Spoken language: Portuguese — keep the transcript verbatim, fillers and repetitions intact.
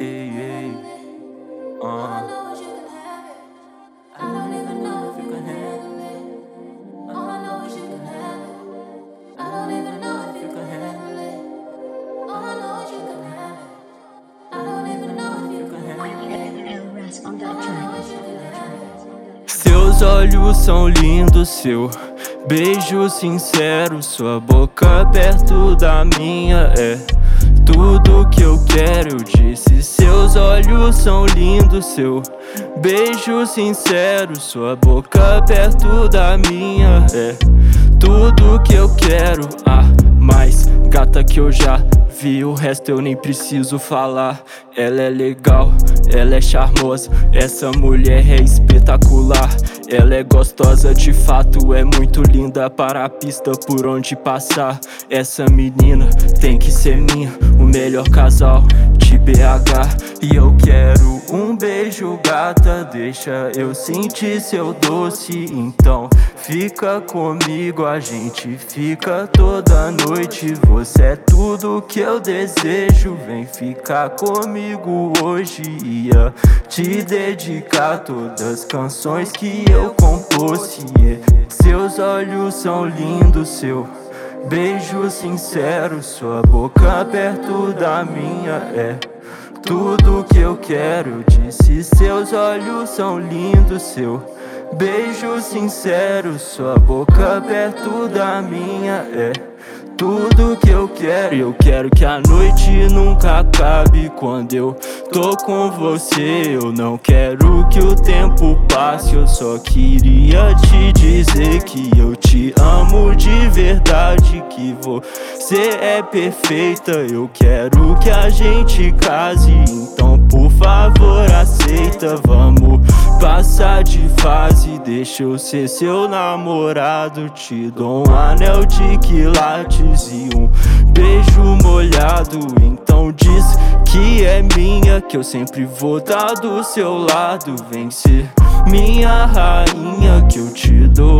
Ei, ei, uh. Seus olhos são lindos, seu beijo sincero, sua boca perto da minha é tudo que eu quero. Eu disse, seus olhos são lindos, seu beijo sincero, sua boca perto da minha é tudo que eu quero. Ah, mais gata que eu já vi, o resto eu nem preciso falar. Ela é legal, ela é charmosa, essa mulher é espetacular. Ela é gostosa de fato, é muito linda para a pista por onde passar. Essa menina tem que ser minha, o melhor casal de B H. E eu quero um beijo, gata, deixa eu sentir seu doce. Então fica comigo, a gente fica toda noite. Você é tudo que eu desejo, vem ficar comigo hoje. Ia te dedicar todas as canções que eu compus. Yeah. Seus olhos são lindos, seu beijo sincero, sua boca perto da minha é tudo que eu quero. Disse, seus olhos são lindos, seu beijo sincero, sua boca perto da minha é tudo que eu quero. Eu quero que a noite nunca acabe quando eu tô com você. Eu não quero que o tempo passe, eu só queria te dizer que eu te amo de verdade, que você é perfeita. Eu quero que a gente case, então por favor aceita. Vamos passar de fase, deixa eu ser seu namorado. Te dou um anel de quilates e um beijo molhado. Então diz que é minha, que eu sempre vou estar do seu lado. Vem ser minha rainha, que eu te dou